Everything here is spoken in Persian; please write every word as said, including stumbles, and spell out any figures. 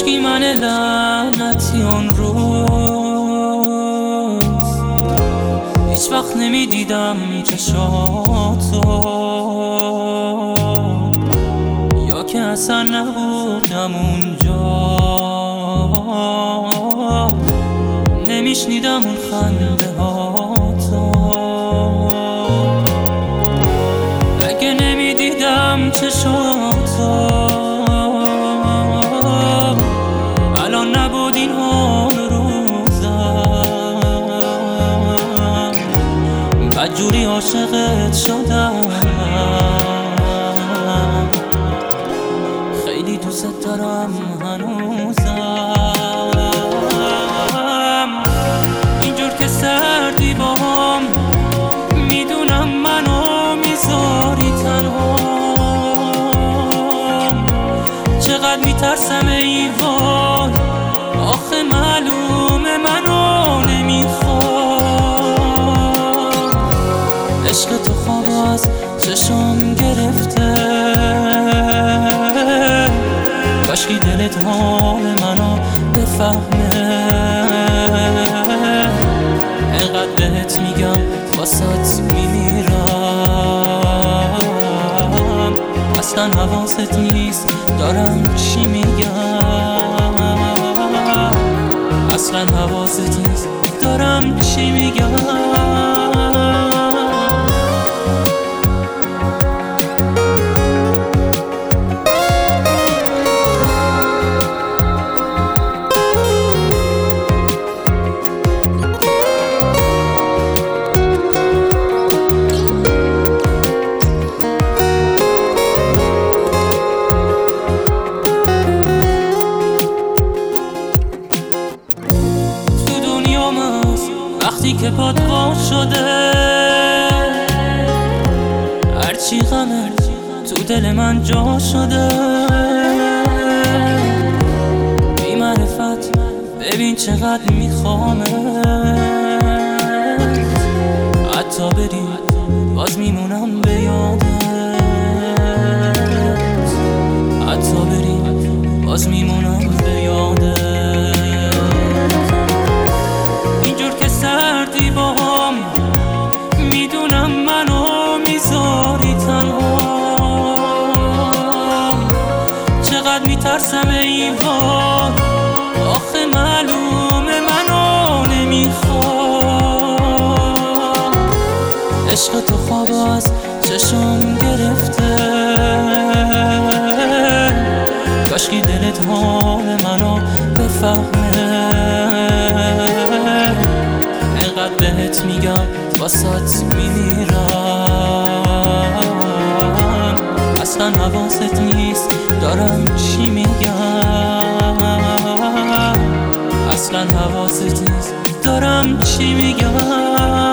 کاشکی من لعنتی اون روز هیچ وقت نمیدیدم چشاتو، یا که اصلا نبودم اونجا، نمیشنیدم اون خنده هاتو. اگه نمیدیدم چشاتو الان نبود این حال روزم، بدجوری عاشقت شدم، خیلی دوست دارم هنوزم. اینجور که سردی باهم میدونم منو میذاری تنها، چقدر میترسم ای وای، آخه معلومه منو نمیخواد. عشق تو خواب از چشم گرفته، کاشکی دلت حال منو بفهمه. انقدر بهت میگم واسات میمیرم، اصلا حواست نیست دارم چی میگم، اصلا حواست نیست دارم چی میگم. وقتی که پات وا شده، هرچی غمه تو دل من جا شده، بی معرفت ببین چقدر میخوامت، حتی بری باز میمونم به یادت، حتی بری باز میمونم به یادت. سردی باهم میدونم منو میذاری تنها، چقدر میترسم ای وای، آخه معلومه منو نمیخواد. عشق تو خواب از چشم گرفته، کاشکی دلت حال منو بفهمه. انقدر بهت میگم واسات میمیرم، اصلا حواست نیست دارم چی میگم، اصلا حواست نیست دارم چی میگم.